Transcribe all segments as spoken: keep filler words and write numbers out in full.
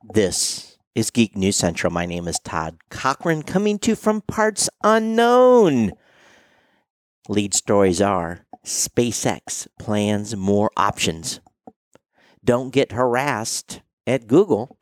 This is Geek News Central. My name is Todd Cochran, coming to you from parts unknown. Lead stories are SpaceX plans more options. Don't get harassed at Google.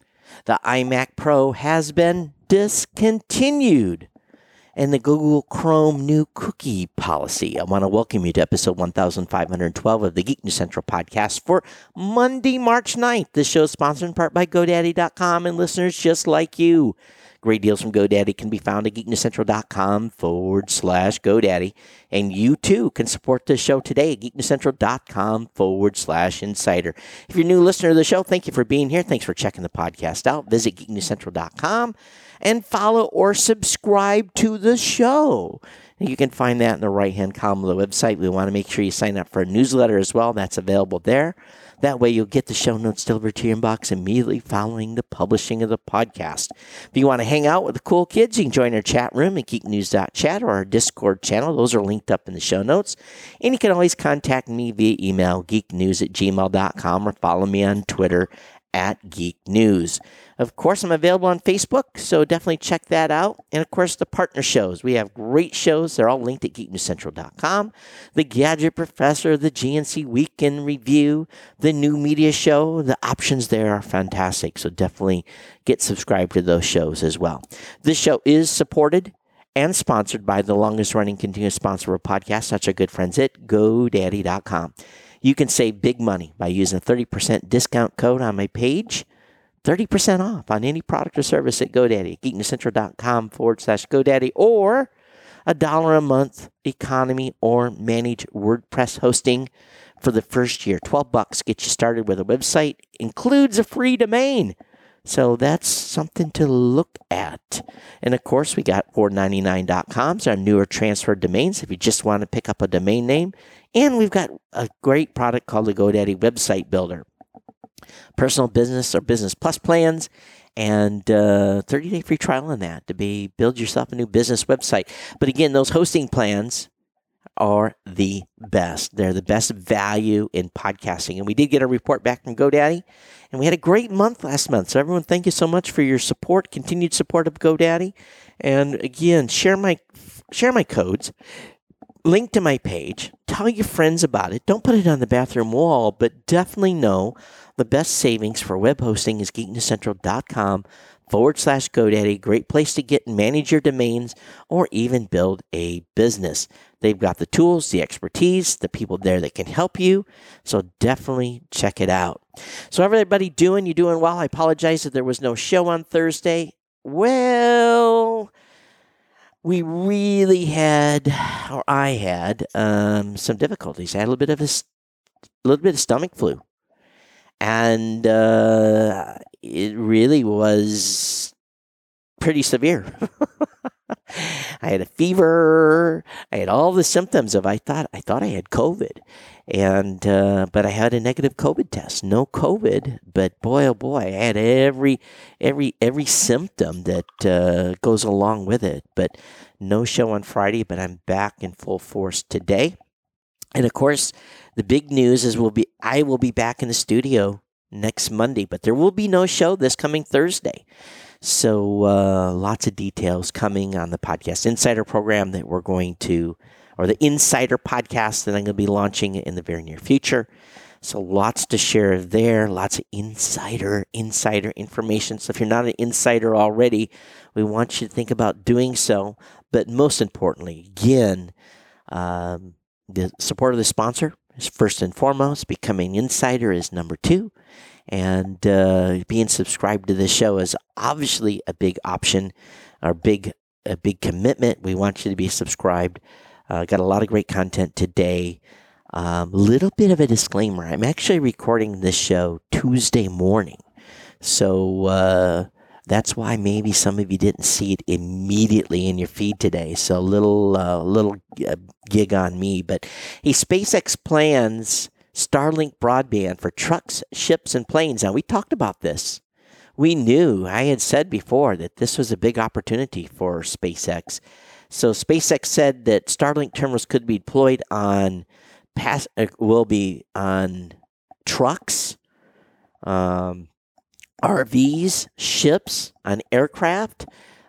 The iMac Pro has been discontinued. And the Google Chrome new cookie policy. I want to welcome you to episode one thousand five hundred twelve of the Geek News Central podcast for Monday, March ninth. This show is sponsored in part by GoDaddy dot com and listeners just like you. Great deals from GoDaddy can be found at geeknewscentral.com forward slash GoDaddy. And you too can support this show today at geeknewscentral.com forward slash insider. If you're a new listener to the show, thank you for being here. Thanks for checking the podcast out. Visit geeknewscentral dot com and follow or subscribe to the show. You can find that in the right-hand column of the website. We want to make sure you sign up for a newsletter as well. That's available there. That way you'll get the show notes delivered to your inbox immediately following the publishing of the podcast. If you want to hang out with the cool kids, you can join our chat room at geek news dot chat or our Discord channel. Those are linked up in the show notes. And you can always contact me via email, geeknews at gmail dot com, or follow me on Twitter at Geek News. Of course, I'm available on Facebook, so definitely check that out. And of course, the partner shows. We have great shows. They're all linked at geek news central dot com. The Gadget Professor, the G N C Weekend Review, the New Media Show. The options there are fantastic, so definitely get subscribed to those shows as well. This show is supported and sponsored by the longest-running continuous sponsor of a podcast. That's our good friends at GoDaddy dot com. You can save big money by using a thirty percent discount code on my page. thirty percent off on any product or service at GoDaddy, geeknewscentral.com forward slash GoDaddy, or a dollar a month economy or managed WordPress hosting for the first year. twelve bucks get you started with a website, includes a free domain. So that's something to look at. And of course, we got four ninety-nine dot coms, our newer transferred domains, if you just want to pick up a domain name. And we've got a great product called the GoDaddy Website Builder. Personal business or business plus plans, and uh, thirty-day free trial on that to be build yourself a new business website. But again, those hosting plans are the best. They're the best value in podcasting. And we did get a report back from GoDaddy, and we had a great month last month. So everyone, thank you so much for your support, continued support of GoDaddy. And again, share my share my codes. Link to my page. Tell your friends about it. Don't put it on the bathroom wall, but definitely know the best savings for web hosting is geeknewscentral.com forward slash GoDaddy. Great place to get and manage your domains or even build a business. They've got the tools, the expertise, the people there that can help you. So definitely check it out. So everybody doing, you doing well? I apologize that there was no show on Thursday. Well, we really had, or I had, um, some difficulties. I had a little bit of a, a little bit of stomach flu. And uh, it really was pretty severe. I had a fever. I had all the symptoms of I thought I thought I had COVID, and uh, but I had a negative COVID test. No COVID, but boy oh boy, I had every every every symptom that uh, goes along with it. But no show on Friday. But I'm back in full force today. And of course, the big news is we'll be I will be back in the studio next Monday, but there will be no show this coming Thursday. So uh, lots of details coming on the Podcast Insider program that we're going to, or the Insider podcast that I'm going to be launching in the very near future. So lots to share there, lots of insider, insider information. So if you're not an insider already, we want you to think about doing so. But most importantly, again, um, the support of the sponsor is first and foremost. Becoming insider is number two. And uh, being subscribed to this show is obviously a big option, or big a big commitment. We want you to be subscribed. Uh, got a lot of great content today. A um, little bit of a disclaimer. I'm actually recording this show Tuesday morning. So uh, that's why maybe some of you didn't see it immediately in your feed today. So a little, uh, little uh, gig on me. But hey, SpaceX plans Starlink broadband for trucks, ships, and planes. Now, we talked about this. We knew, I had said before, that this was a big opportunity for SpaceX. So SpaceX said that Starlink terminals could be deployed on, pass, uh, will be on trucks, um, R Vs, ships, on aircraft.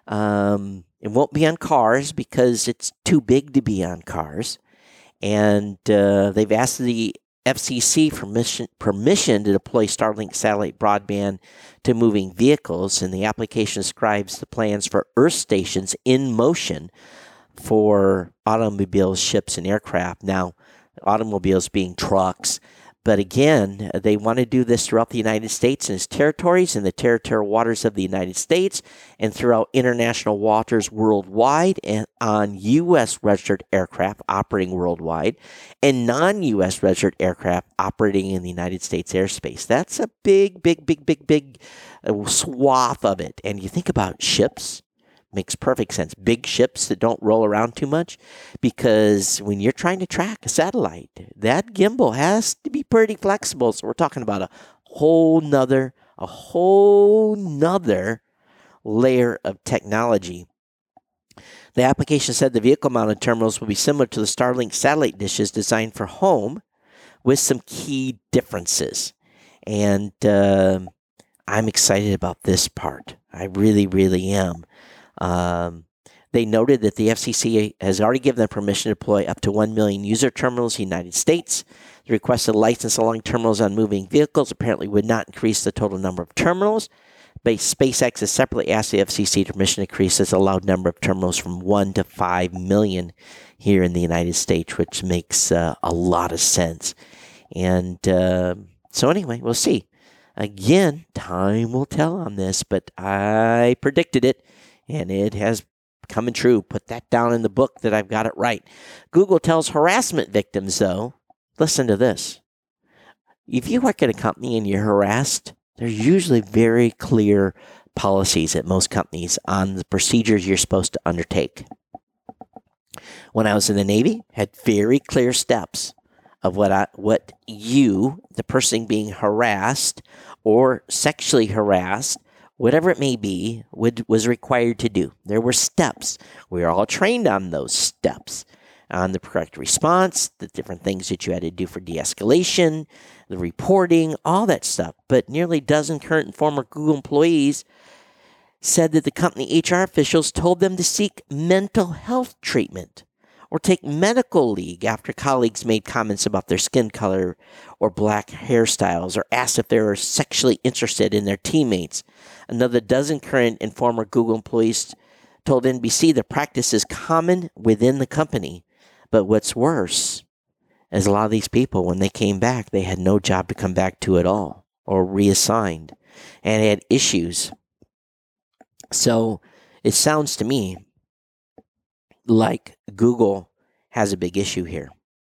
Um, it won't be on cars because it's too big to be on cars. And uh, they've asked the F C C for permission, permission to deploy Starlink satellite broadband to moving vehicles, and the application describes the plans for Earth stations in motion for automobiles, ships, and aircraft. Now, automobiles being trucks, but again, they want to do this throughout the United States and its territories, in the territorial waters of the United States, and throughout international waters worldwide, and on U S registered aircraft operating worldwide, and non-U S registered aircraft operating in the United States airspace. That's a big, big, big, big, big swath of it. And you think about ships. Makes perfect sense. Big ships that don't roll around too much, because when you're trying to track a satellite, that gimbal has to be pretty flexible. So we're talking about a whole nother, a whole nother layer of technology. The application said the vehicle-mounted terminals will be similar to the Starlink satellite dishes designed for home, with some key differences. And uh, I'm excited about this part. I really, really am. Um, they noted that the F C C has already given them permission to deploy up to one million user terminals in the United States. The requested license allowing terminals on moving vehicles apparently would not increase the total number of terminals. But SpaceX has separately asked the F C C permission to increase its allowed number of terminals from one to five million here in the United States, which makes uh, a lot of sense. And uh, so anyway, we'll see. Again, time will tell on this, but I predicted it. And it has come true. Put that down in the book that I've got it right. Google tells harassment victims, though, listen to this. If you work at a company and you're harassed, there's usually very clear policies at most companies on the procedures you're supposed to undertake. When I was in the Navy, had very clear steps of what I, what you, the person being harassed or sexually harassed, whatever it may be, would, was required to do. There were steps. We were all trained on those steps, on the correct response, the different things that you had to do for de-escalation, the reporting, all that stuff. But nearly a dozen current and former Google employees said that the company H R officials told them to seek mental health treatment or take medical leave after colleagues made comments about their skin color or black hairstyles, or asked if they were sexually interested in their teammates. Another dozen current and former Google employees told N B C the practice is common within the company. But what's worse is a lot of these people, when they came back, they had no job to come back to at all, or reassigned, and had issues. So it sounds to me like Google has a big issue here.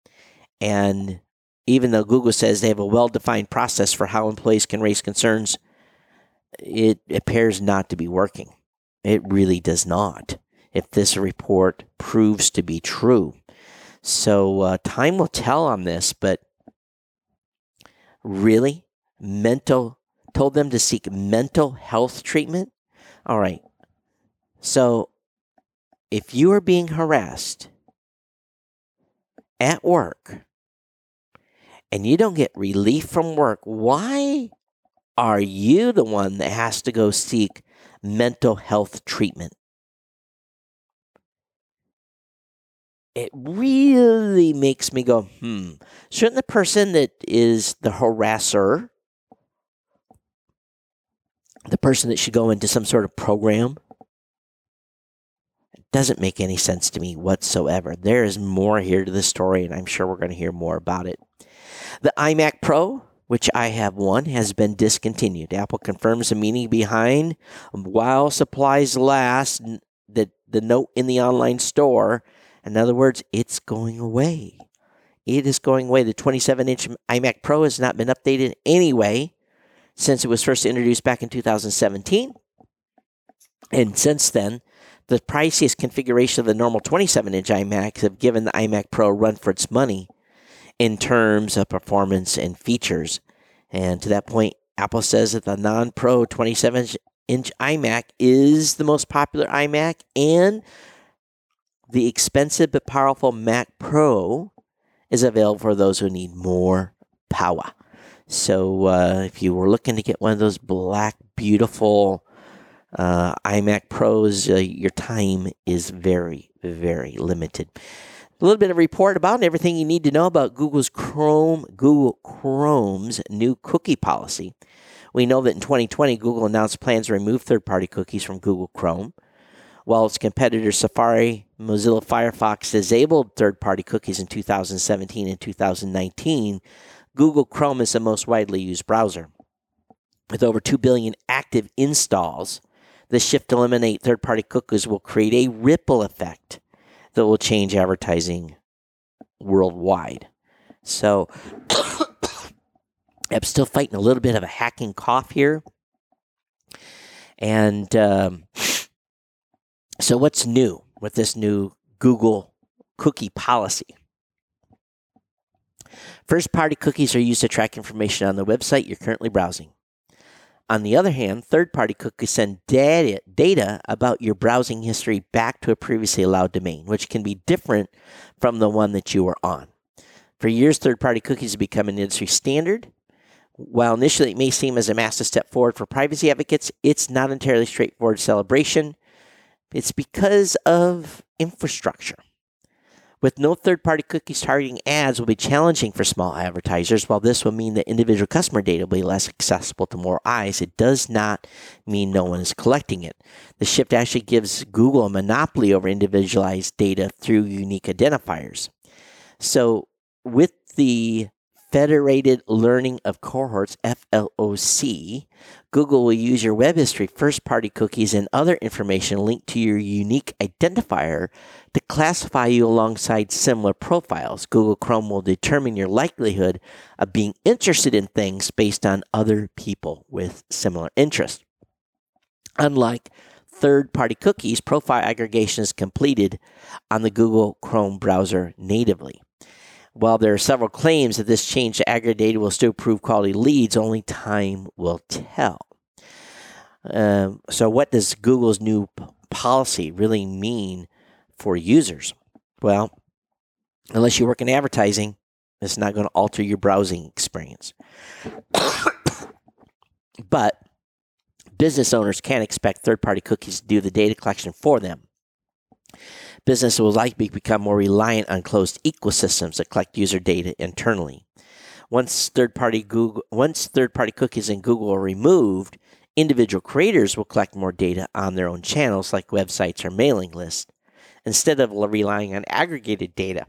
And even though Google says they have a well-defined process for how employees can raise concerns, it appears not to be working. It really does not, if this report proves to be true. So uh, time will tell on this, but really, mental, told them to seek mental health treatment? All right. So if you are being harassed at work and you don't get relief from work, why are you the one that has to go seek mental health treatment? It really makes me go, hmm. Shouldn't the person that is the harasser, the person that should go into some sort of program? It doesn't make any sense to me whatsoever. There is more here to the story, and I'm sure we're going to hear more about it. The iMac Pro, which I have one, has been discontinued. Apple confirms the meaning behind while supplies last, the, the note in the online store. In other words, it's going away. It is going away. The twenty-seven inch iMac Pro has not been updated anyway since it was first introduced back in two thousand seventeen. And since then, the priciest configuration of the normal twenty-seven inch iMacs have given the iMac Pro a run for its money in terms of performance and features. And to that point, Apple says that the non-Pro twenty-seven inch iMac is the most popular iMac, and the expensive but powerful Mac Pro is available for those who need more power. So uh, if you were looking to get one of those black, beautiful uh, iMac Pros, uh, your time is very, very limited. A little bit of report about everything you need to know about Google's Chrome, Google Chrome's new cookie policy. We know that in twenty twenty, Google announced plans to remove third-party cookies from Google Chrome. While its competitors Safari, Mozilla Firefox disabled third-party cookies in two thousand seventeen and two thousand nineteen, Google Chrome is the most widely used browser. With over two billion active installs, the shift to eliminate third-party cookies will create a ripple effect that will change advertising worldwide. So, I'm still fighting a little bit of a hacking cough here. And um, so what's new with this new Google cookie policy? First-party cookies are used to track information on the website you're currently browsing. On the other hand, third-party cookies send data, data about your browsing history back to a previously allowed domain, which can be different from the one that you were on. For years, third-party cookies have become an industry standard. While initially it may seem as a massive step forward for privacy advocates, it's not entirely straightforward celebration. It's because of infrastructure. With no third-party cookies targeting ads will be challenging for small advertisers. While this will mean that individual customer data will be less accessible to more eyes, it does not mean no one is collecting it. The shift actually gives Google a monopoly over individualized data through unique identifiers. So with the Federated Learning of Cohorts, F L O C, Google will use your web history, first-party cookies, and other information linked to your unique identifier to classify you alongside similar profiles. Google Chrome will determine your likelihood of being interested in things based on other people with similar interests. Unlike third-party cookies, profile aggregation is completed on the Google Chrome browser natively. While there are several claims that this change to aggregate data will still prove quality leads, only time will tell. Um, so what does Google's new p- policy really mean for users? Well, unless you work in advertising, it's not going to alter your browsing experience. But business owners can't expect third-party cookies to do the data collection for them. Business will likely become more reliant on closed ecosystems that collect user data internally. Once third-party Google, once third-party cookies in Google are removed, individual creators will collect more data on their own channels like websites or mailing lists, instead of relying on aggregated data.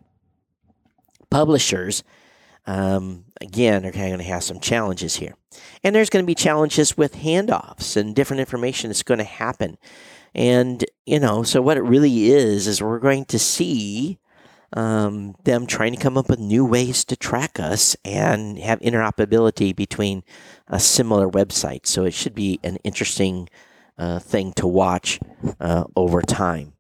Publishers, um, again, are going to have some challenges here. And there's going to be challenges with handoffs and different information that's going to happen. And, you know, so what it really is, is we're going to see um, them trying to come up with new ways to track us and have interoperability between uh, similar websites. So it should be an interesting uh, thing to watch uh, over time.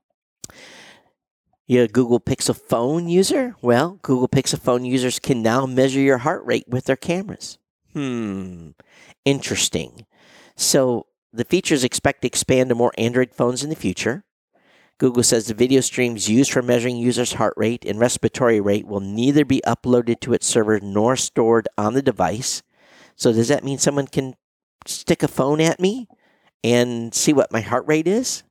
You're a Google Pixel phone user? Well, Google Pixel phone users can now measure your heart rate with their cameras. Hmm, interesting. So the features expect to expand to more Android phones in the future. Google says the video streams used for measuring users' heart rate and respiratory rate will neither be uploaded to its server nor stored on the device. So does that mean someone can stick a phone at me and see what my heart rate is?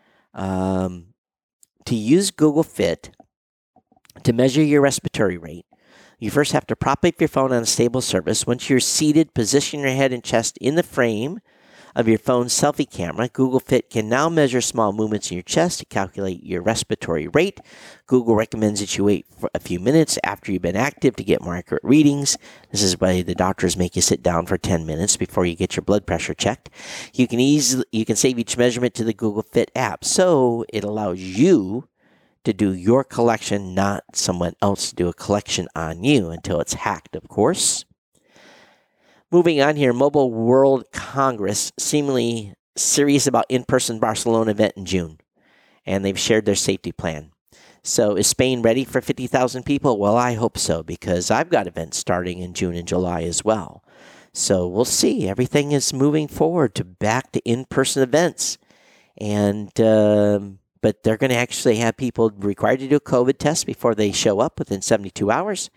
Um, to use Google Fit to measure your respiratory rate, you first have to prop up your phone on a stable surface. Once you're seated, position your head and chest in the frame of your phone's selfie camera. Google Fit can now measure small movements in your chest to calculate your respiratory rate. Google recommends that you wait for a few minutes after you've been active to get more accurate readings. This is why the doctors make you sit down for ten minutes before you get your blood pressure checked. You can easily you can save each measurement to the Google Fit app, so it allows you to do your collection, not someone else to do a collection on you until it's hacked, of course. Moving on here, Mobile World Congress, seemingly serious about in-person Barcelona event in June, and they've shared their safety plan. So is Spain ready for fifty thousand people? Well, I hope so, because I've got events starting in June and July as well. So we'll see. Everything is moving forward to back to in-person events. And um, but they're going to actually have people required to do a COVID test before they show up within seventy-two hours.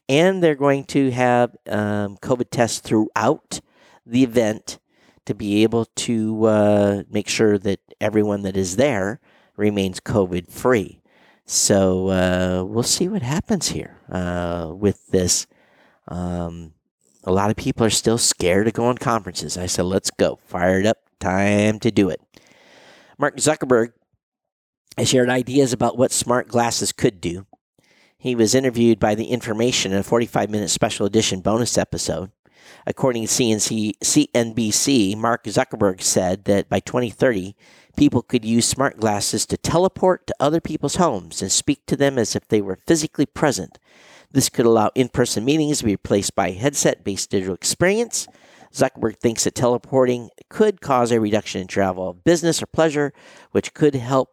and they're going to have um, COVID tests throughout the event to be able to uh, make sure that everyone that is there remains COVID-free. So uh, we'll see what happens here uh, with this. Um, a lot of people are still scared to go on conferences. I said, let's go. Fire it up. Time to do it. Mark Zuckerberg has shared ideas about what smart glasses could do. He was interviewed by The Information in a forty-five minute special edition bonus episode. According to C N B C, Mark Zuckerberg said that by twenty thirty, people could use smart glasses to teleport to other people's homes and speak to them as if they were physically present. This could allow in-person meetings to be replaced by a headset-based digital experience. Zuckerberg thinks that teleporting could cause a reduction in travel, business, or pleasure, which could help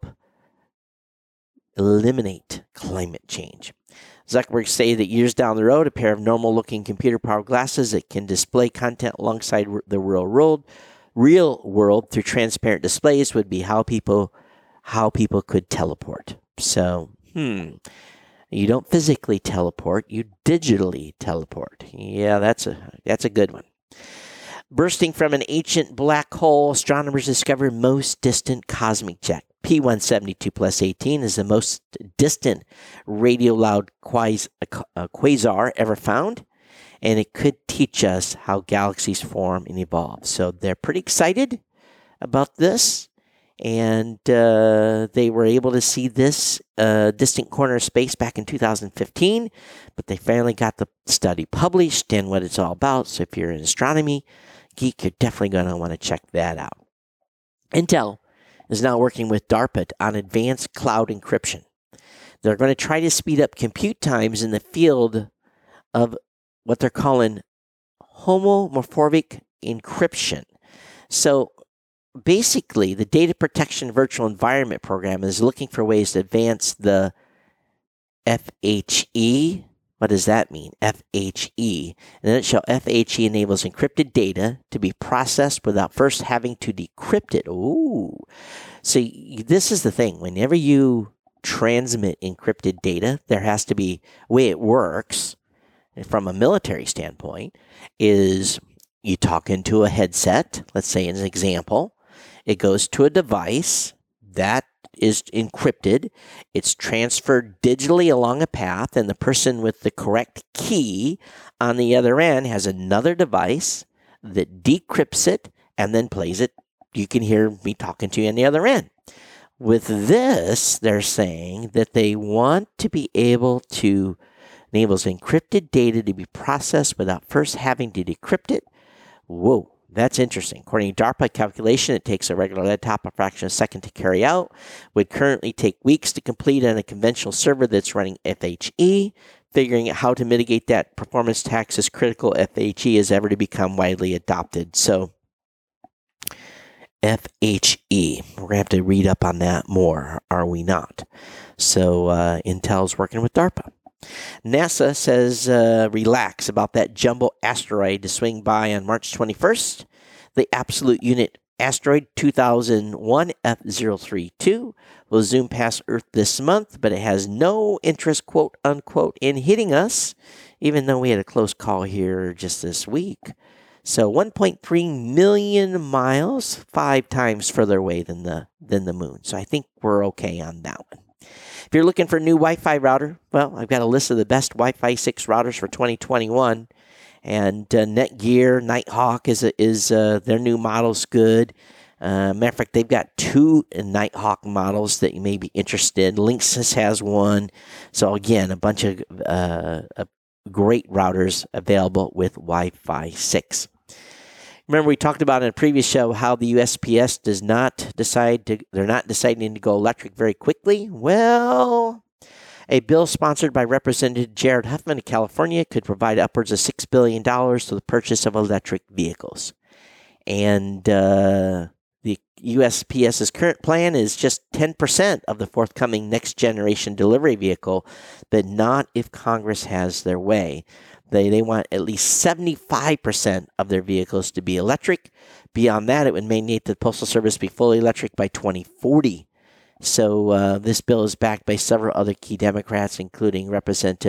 eliminate climate change. Zuckerberg say that years down the road, a pair of normal-looking computer-powered glasses that can display content alongside the real world, real world through transparent displays would be how people how people could teleport. So, hmm, you don't physically teleport, you digitally teleport. Yeah, that's a that's a good one. Bursting from an ancient black hole, astronomers discovered most distant cosmic jet. P one seventy-two plus eighteen is the most distant radio-loud quas- uh, quasar ever found, and it could teach us how galaxies form and evolve. So they're pretty excited about this, and uh, they were able to see this uh, distant corner of space back in two thousand fifteen, but they finally got the study published and what it's all about. So if you're an astronomy geek, you're definitely going to want to check that out. Intel is now working with DARPA on advanced cloud encryption. They're going to try to speed up compute times in the field of what they're calling homomorphic encryption. So basically, the Data Protection Virtual Environment Program is looking for ways to advance the F H E. What does that mean? F H E. In a nutshell, F H E enables encrypted data to be processed without first having to decrypt it. Ooh. So this is the thing. Whenever you transmit encrypted data, there has to be, the way it works from a military standpoint is you talk into a headset, let's say as an example, it goes to a device that is encrypted. It's transferred digitally along a path, and the person with the correct key on the other end has another device that decrypts it and then plays it. You can hear me talking to you on the other end. With this, they're saying that they want to be able to enable encrypted data to be processed without first having to decrypt it. Whoa. That's interesting. According to DARPA calculation, it takes a regular laptop a fraction of a second to carry out. Would currently take weeks to complete on a conventional server that's running F H E. Figuring out how to mitigate that performance tax is critical. F H E is ever to become widely adopted. So, F H E. We're going to have to read up on that more, are we not? So, uh, Intel's working with DARPA. NASA says uh, relax about that jumbo asteroid to swing by on March twenty-first. The Absolute Unit asteroid two thousand one F zero three two will zoom past Earth this month, but it has no interest, quote unquote, in hitting us, even though we had a close call here just this week. So one point three million miles, five times further away than the than the moon. So I think we're okay on that one. If you're looking for a new Wi-Fi router, well, I've got a list of the best Wi-Fi six routers for twenty twenty-one, and uh, Netgear, Nighthawk is a, is uh, their new model's good. Uh, matter of fact, they've got two Nighthawk models that you may be interested. Linksys has one. So again, a bunch of uh, uh, great routers available with Wi-Fi six. Remember, we talked about in a previous show how the U S P S does not decide to, they're not deciding to go electric very quickly. Well, a bill sponsored by Representative Jared Huffman of California could provide upwards of six billion dollars to the purchase of electric vehicles. And uh, the USPS's current plan is just ten percent of the forthcoming next generation delivery vehicle, but not if Congress has their way. They they want at least seventy-five percent of their vehicles to be electric. Beyond that, it would mandate the Postal Service be fully electric by twenty forty. So uh, this bill is backed by several other key Democrats, including Representative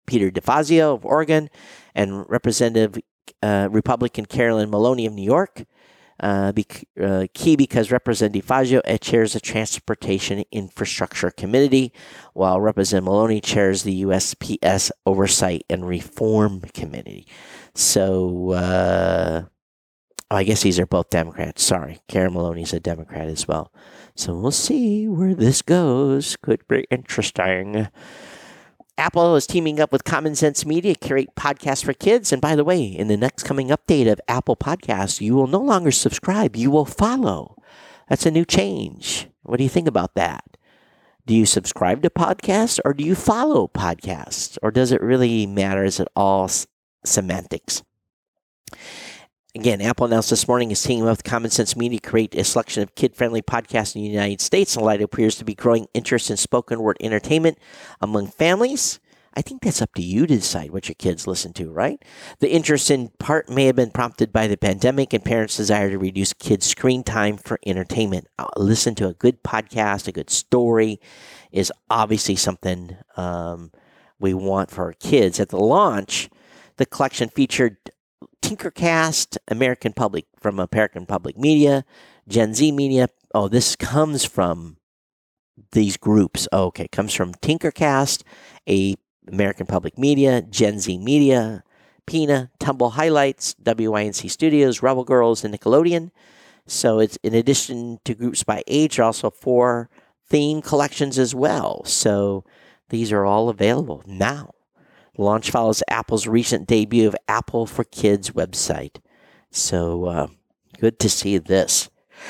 Peter DeFazio of Oregon and Representative uh, Republican Carolyn Maloney of New York. Uh, be, uh, key because Representative DeFazio chairs the Transportation Infrastructure Committee, while Representative Maloney chairs the U S P S Oversight and Reform Committee. So, uh, oh, I guess these are both Democrats. Sorry, Karen Maloney's a Democrat as well. So we'll see where this goes. Could be interesting. Apple is teaming up with Common Sense Media to create podcasts for kids. And by the way, in the next coming update of Apple Podcasts, you will no longer subscribe. You will follow. That's a new change. What do you think about that? Do you subscribe to podcasts or do you follow podcasts? Or does it really matter? Is it all s- semantics? Again, Apple announced this morning it's teaming up with Common Sense Media to create a selection of kid-friendly podcasts in the United States. In light of appears to be growing interest in spoken word entertainment among families. I think that's up to you to decide what your kids listen to, right? The interest in part may have been prompted by the pandemic and parents' desire to reduce kids' screen time for entertainment. Uh, listen to a good podcast, a good story is obviously something um, we want for our kids. At the launch, the collection featured Tinkercast, American Public from American Public Media, Gen Z Media. Oh, this comes from these groups. Oh, okay, comes from Tinkercast, a American Public Media, Gen Z Media, P E N A, Tumble Highlights, W Y N C Studios, Rebel Girls, and Nickelodeon. So it's in addition to groups by age, there are also four theme collections as well. So these are all available now. The launch follows Apple's recent debut of Apple for Kids website. So uh, good to see this.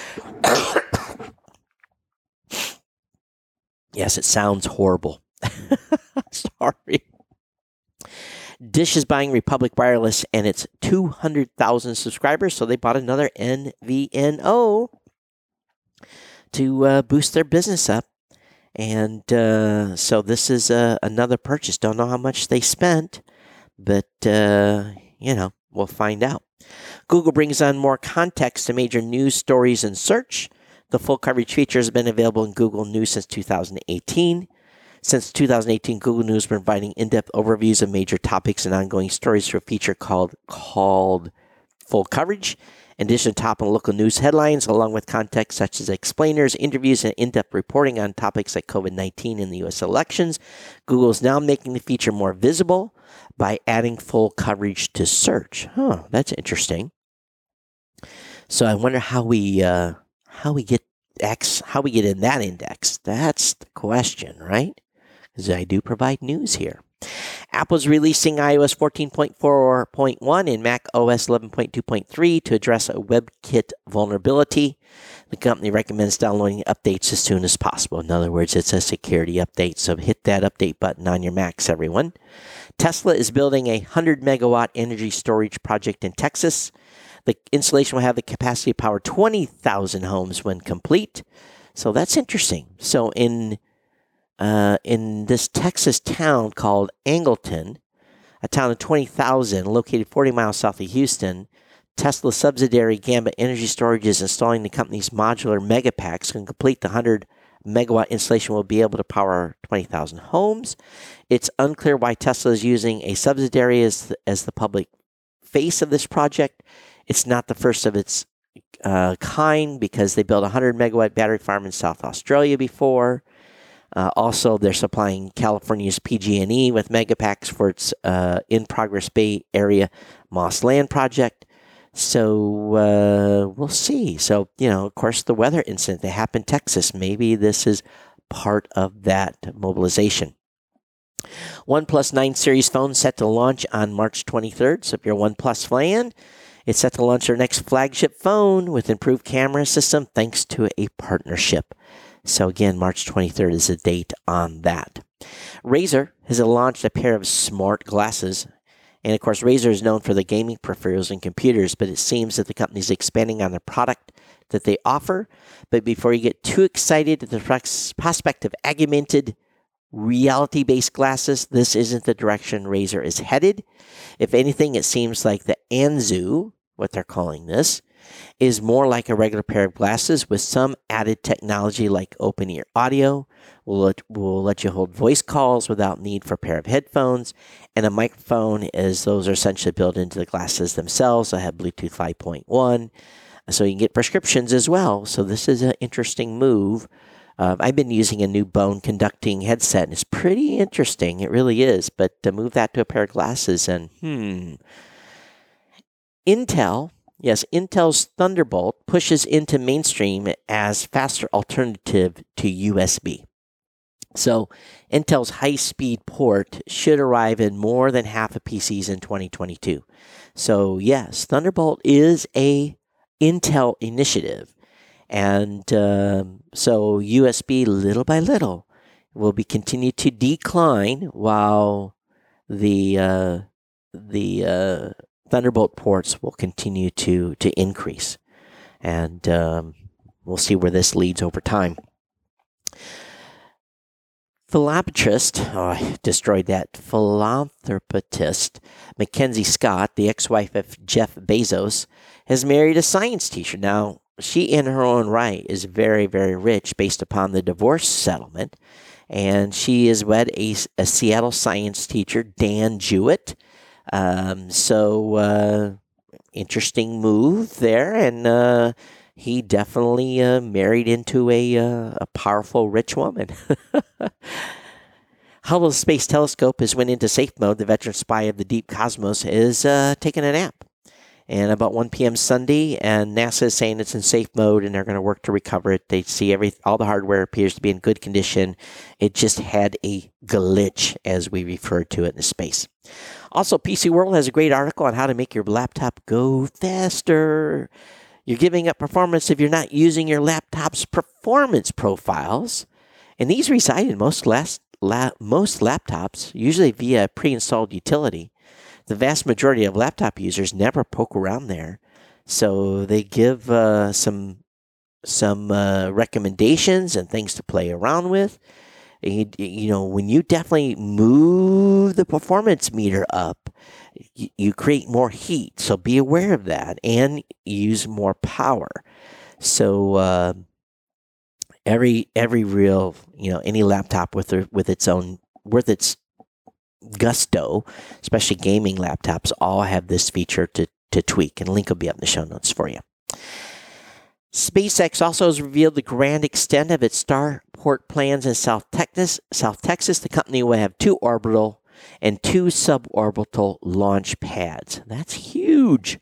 Yes, it sounds horrible. Sorry. Dish is buying Republic Wireless and its two hundred thousand subscribers, so they bought another N V N O to uh, boost their business up. And uh, so this is uh, another purchase. Don't know how much they spent, but, uh, you know, we'll find out. Google brings on more context to major news stories in search. The full coverage feature has been available in Google News since two thousand eighteen. Since two thousand eighteen, Google News has been providing in-depth overviews of major topics and ongoing stories through a feature called, called Full Coverage. In addition to top and local news headlines, along with context such as explainers, interviews, and in-depth reporting on topics like COVID nineteen and the U S elections, Google is now making the feature more visible by adding full coverage to search. Huh, that's interesting. So I wonder how we uh, how we get X, how we get in that index. That's the question, right? Because I do provide news here. Apple's releasing iOS fourteen point four point one and Mac O S eleven point two point three to address a WebKit vulnerability. The company recommends downloading updates as soon as possible. In other words, it's a security update, so hit that update button on your Macs, everyone. Tesla is building a one hundred megawatt energy storage project in Texas. The installation will have the capacity to power twenty thousand homes when complete. So that's interesting. So in Uh, in this Texas town called Angleton, a town of twenty thousand located forty miles south of Houston, Tesla subsidiary Gambit Energy Storage is installing the company's modular megapacks. Can complete the one hundred megawatt installation will be able to power twenty thousand homes. It's unclear why Tesla is using a subsidiary as the, as the public face of this project. It's not the first of its uh, kind because they built a one hundred megawatt battery farm in South Australia before. Uh, also, they're supplying California's P G and E with megapacks for its uh, in-progress Bay Area Moss Land project. So uh, we'll see. So, you know, of course, the weather incident that happened in Texas, maybe this is part of that mobilization. OnePlus nine Series phone set to launch on March twenty-third. So if you're a OnePlus fan, it's set to launch their next flagship phone with improved camera system thanks to a partnership. So again, March twenty-third is the date on that. Razer has launched a pair of smart glasses. And of course, Razer is known for the gaming peripherals and computers, but it seems that the company is expanding on the product that they offer. But before you get too excited at the prospect of augmented reality-based glasses, this isn't the direction Razer is headed. If anything, it seems like the Anzu, what they're calling this, is more like a regular pair of glasses with some added technology like open ear audio. Will let, will let you hold voice calls without need for a pair of headphones, and a microphone, as those are essentially built into the glasses themselves. I have Bluetooth five point one, so you can get prescriptions as well. So this is an interesting move. Uh, I've been using a new bone conducting headset, and it's pretty interesting. It really is. But to move that to a pair of glasses, and hmm. Intel, yes, Intel's Thunderbolt pushes into mainstream as faster alternative to U S B. So Intel's high-speed port should arrive in more than half of P Cs in twenty twenty-two. So yes, Thunderbolt is a Intel initiative. And um, so U S B, little by little, will be continue to decline while the uh, the uh, Thunderbolt ports will continue to to increase. And um, we'll see where this leads over time. Philanthropist, oh, I destroyed that. Philanthropist Mackenzie Scott, the ex-wife of Jeff Bezos, has married a science teacher. Now, she in her own right is very, very rich based upon the divorce settlement. And she is wed a, a Seattle science teacher, Dan Jewett. Um, so, uh, interesting move there. And uh, he definitely uh, married into a, uh, a powerful, rich woman. Hubble Space Telescope has went into safe mode. The veteran spy of the deep cosmos is uh, taking a nap. And about one p.m. Sunday, and NASA is saying it's in safe mode, and they're going to work to recover it. They see every all the hardware appears to be in good condition. It just had a glitch, as we referred to it in space. Also, P C World has a great article on how to make your laptop go faster. You're giving up performance if you're not using your laptop's performance profiles. And these reside in most, last, la, most laptops, usually via a pre-installed utility. The vast majority of laptop users never poke around there. So they give uh, some some uh, recommendations and things to play around with. You, you know, when you definitely move the performance meter up, you, you create more heat. So be aware of that and use more power. So uh, every every real, you know, any laptop with their, with its own with its gusto, especially gaming laptops, all have this feature to to tweak, and a link will be up in the show notes for you. SpaceX also has revealed the grand extent of its starport plans in South Texas. South Texas, the company will have two orbital and two suborbital launch pads. That's huge.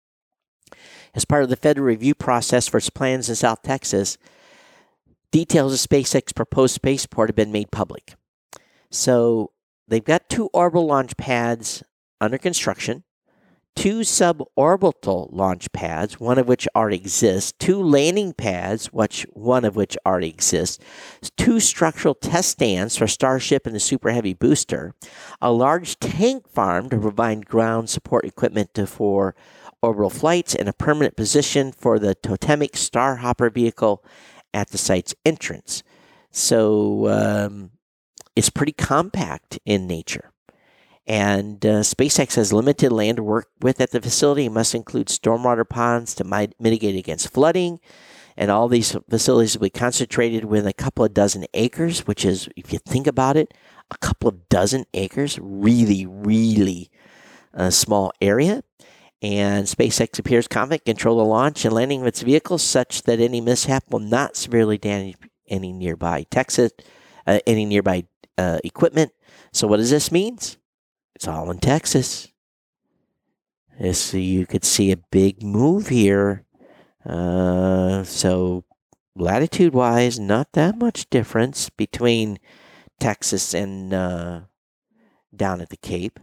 As part of the federal review process for its plans in South Texas, details of SpaceX's proposed spaceport have been made public. So they've got two orbital launch pads under construction, two suborbital launch pads, one of which already exists, two landing pads, which one of which already exists, two structural test stands for Starship and the Super Heavy booster, a large tank farm to provide ground support equipment to, for orbital flights, and a permanent position for the totemic Starhopper vehicle at the site's entrance. So um, it's pretty compact in nature. And uh, SpaceX has limited land to work with at the facility. It must include stormwater ponds to mi- mitigate against flooding. And all these facilities will be concentrated within a couple of dozen acres, which is, if you think about it, a couple of dozen acres, really, really a small area. And SpaceX appears confident to control the launch and landing of its vehicles such that any mishap will not severely damage any nearby Texas, uh, any nearby uh, equipment. So what does this mean? It's all in Texas. So you could see a big move here. Uh, so latitude-wise, not that much difference between Texas and uh, down at the Cape.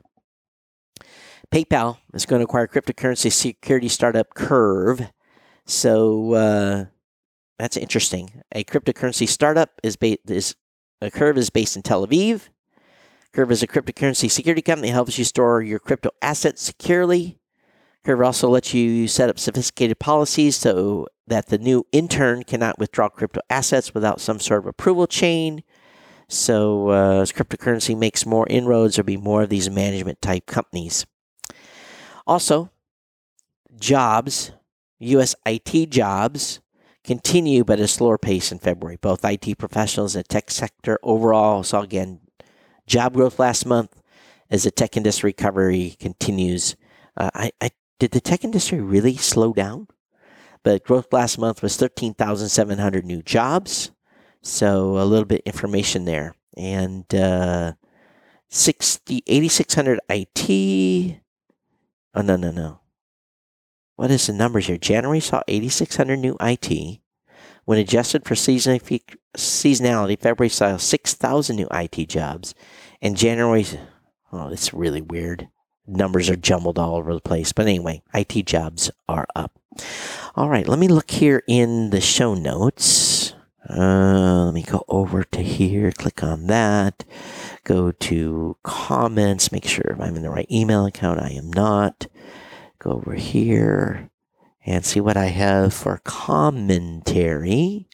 PayPal is going to acquire cryptocurrency security startup Curve. So uh, that's interesting. A cryptocurrency startup is, ba- is a Curve is based in Tel Aviv. Curve is a cryptocurrency security company that helps you store your crypto assets securely. Curve also lets you set up sophisticated policies so that the new intern cannot withdraw crypto assets without some sort of approval chain. So uh, as cryptocurrency makes more inroads, there'll be more of these management type companies. Also, Jobs, U S I T jobs continue, but at a slower pace in February. Both I T professionals and the tech sector overall saw, again, job growth last month as the tech industry recovery continues. Uh, I, I did the tech industry really slow down? But growth last month was thirteen thousand seven hundred new jobs. So a little bit information there. And uh, sixty, eighty-six hundred I T. Oh, no, no, no. What is the numbers here? January saw eighty-six hundred new I T. When adjusted for seasonality, February saw six thousand new I T jobs. And January, oh, it's really weird. Numbers are jumbled all over the place. But anyway, I T jobs are up. All right, let me look here in the show notes. Uh, let me go over to here, click on that, go to comments, make sure I'm in the right email account. I am not. Go over here and see what I have for commentary.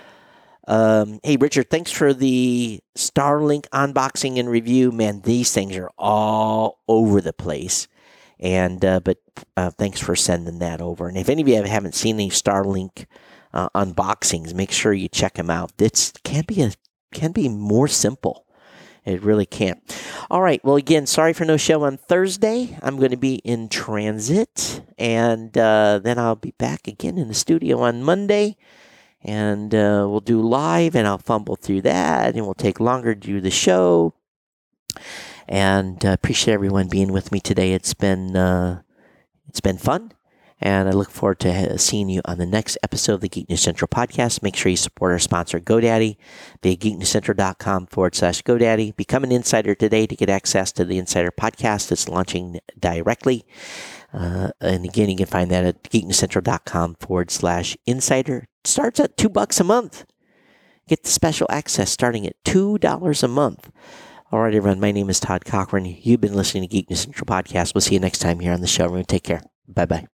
Um, hey, Richard, thanks for the Starlink unboxing and review. Man, these things are all over the place. And uh, but uh, thanks for sending that over. And if any of you haven't seen any Starlink uh, unboxings, make sure you check them out. This can be a can be more simple. It really can't. All right. Well, again, sorry for no show on Thursday. I'm going to be in transit, and uh, then I'll be back again in the studio on Monday, and uh, we'll do live, and I'll fumble through that, and we'll take longer to do the show. And uh, appreciate everyone being with me today. It's been uh, it's been fun, and I look forward to seeing you on the next episode of the Geek News Central podcast. Make sure you support our sponsor, GoDaddy. Be at geeknewscentral.com forward slash GoDaddy. Become an insider today to get access to the Insider podcast that's launching directly. Uh, and again, you can find that at geeknewscentral.com forward slash insider. Starts at two bucks a month. Get the special access starting at two dollars a month. All right, everyone. My name is Todd Cochran. You've been listening to Geek News Central Podcast. We'll see you next time here on the show room. Take care. Bye-bye.